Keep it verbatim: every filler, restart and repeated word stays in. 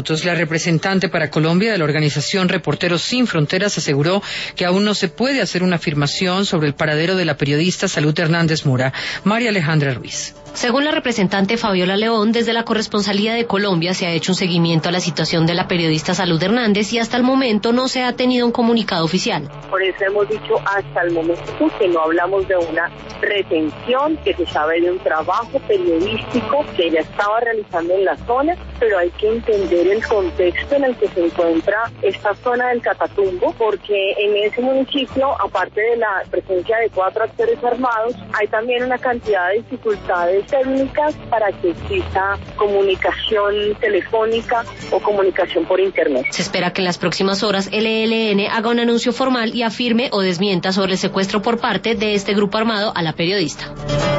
minutos. La representante para Colombia de la organización Reporteros Sin Fronteras aseguró que aún no se puede hacer una afirmación sobre el paradero de la periodista Salud Hernández Mora. María Alejandra Ruiz. Según la representante Fabiola León, desde la Corresponsalía de Colombia se ha hecho un seguimiento a la situación de la periodista Salud Hernández y hasta el momento no se ha tenido un comunicado oficial. Por eso hemos dicho hasta el momento que no hablamos de una retención, que se sabe de un trabajo periodístico que ella estaba realizando en la zona, pero hay que entender el contexto en el que se encuentra esta zona del Catatumbo, porque en ese municipio, aparte de la presencia de cuatro actores armados, hay también una cantidad de dificultades técnicas para que exista comunicación telefónica o comunicación por internet. Se espera que en las próximas horas el E L N haga un anuncio formal y afirme o desmienta sobre el secuestro por parte de este grupo armado a la periodista.